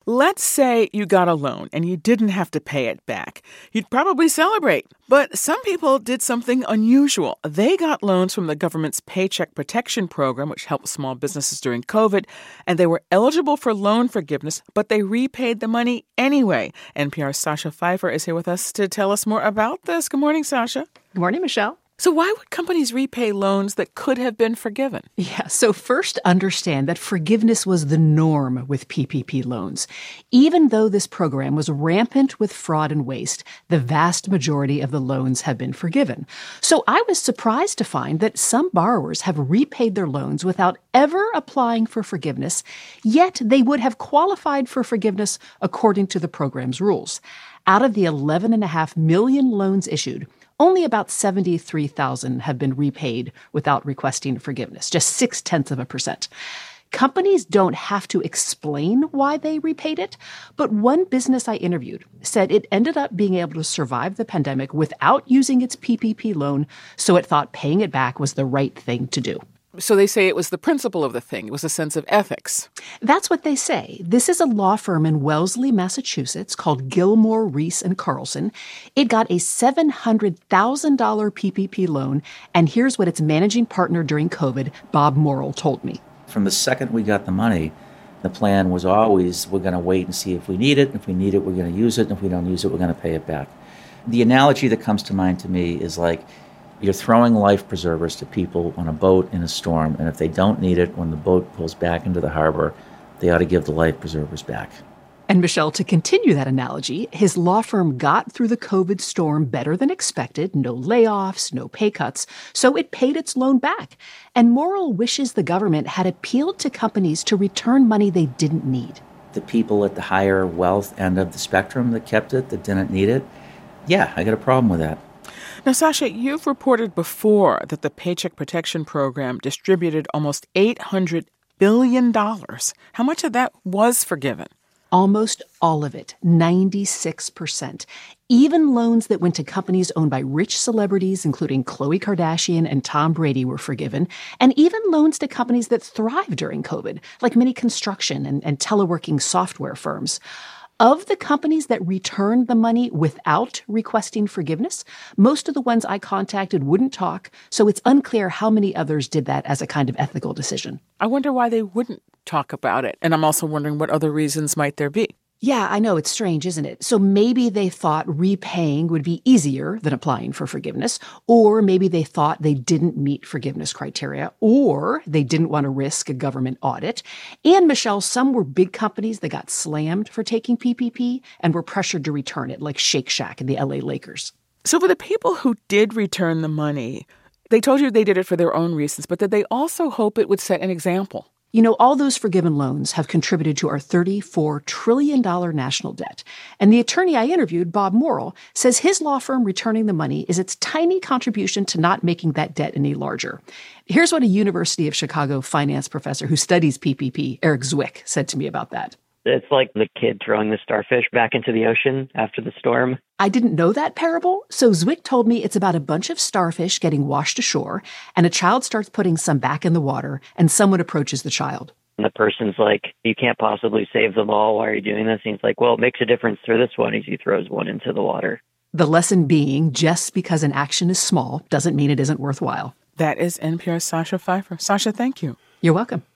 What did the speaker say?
Let's say you got a loan and you didn't have to pay it back. You'd probably celebrate. But some people did something unusual. They got loans from the government's Paycheck Protection Program, which helped small businesses during COVID, and they were eligible for loan forgiveness, but they repaid the money anyway. NPR's Sasha Pfeiffer is here with us to tell us more about this. Good morning, Sasha. Good morning, Michelle. So why would companies repay loans that could have been forgiven? Yeah, so first understand that forgiveness was the norm with PPP loans. Even though this program was rampant with fraud and waste, the vast majority of the loans have been forgiven. So I was surprised to find that some borrowers have repaid their loans without ever applying for forgiveness, yet they would have qualified for forgiveness according to the program's rules. Out of the 11.5 million loans issued, only about 73,000 have been repaid without requesting forgiveness, just 0.6%. Companies don't have to explain why they repaid it, but one business I interviewed said it ended up being able to survive the pandemic without using its PPP loan, so it thought paying it back was the right thing to do. So they say it was the principle of the thing. It was a sense of ethics. That's what they say. This is a law firm in Wellesley, Massachusetts called Gilmore, Reese & Carlson. It got a $700,000 PPP loan, and here's what its managing partner during COVID, Bob Morrill, told me. From the second we got the money, the plan was always we're going to wait and see if we need it. If we need it, we're going to use it. And if we don't use it, we're going to pay it back. The analogy that comes to mind to me is like you're throwing life preservers to people on a boat in a storm, and if they don't need it, when the boat pulls back into the harbor, they ought to give the life preservers back. And Michelle, to continue that analogy, his law firm got through the COVID storm better than expected, no layoffs, no pay cuts, so it paid its loan back. And Morrill wishes the government had appealed to companies to return money they didn't need. The people at the higher wealth end of the spectrum that kept it, that didn't need it, yeah, I got a problem with that. Now, Sasha, you've reported before that the Paycheck Protection Program distributed almost $800 billion. How much of that was forgiven? Almost all of it, 96%. Even loans that went to companies owned by rich celebrities, including Khloe Kardashian and Tom Brady, were forgiven. And even loans to companies that thrived during COVID, like many construction and teleworking software firms. Of the companies that returned the money without requesting forgiveness, most of the ones I contacted wouldn't talk, so it's unclear how many others did that as a kind of ethical decision. I wonder why they wouldn't talk about it. And I'm also wondering what other reasons might there be. Yeah, I know. It's strange, isn't it? So maybe they thought repaying would be easier than applying for forgiveness, or maybe they thought they didn't meet forgiveness criteria, or they didn't want to risk a government audit. And, Michelle, some were big companies that got slammed for taking PPP and were pressured to return it, like Shake Shack and the LA Lakers. So for the people who did return the money, they told you they did it for their own reasons, but did they also hope it would set an example? You know, all those forgiven loans have contributed to our $34 trillion national debt. And the attorney I interviewed, Bob Morrill, says his law firm returning the money is its tiny contribution to not making that debt any larger. Here's what a University of Chicago finance professor who studies PPP, Eric Zwick, said to me about that. It's like the kid throwing the starfish back into the ocean after the storm. I didn't know that parable, so Zwick told me it's about a bunch of starfish getting washed ashore, and a child starts putting some back in the water, and someone approaches the child. And the person's like, you can't possibly save them all. Why are you doing this? And he's like, well, it makes a difference for this one as he throws one into the water. The lesson being, just because an action is small doesn't mean it isn't worthwhile. That is NPR's Sasha Pfeiffer. Sasha, thank you. You're welcome.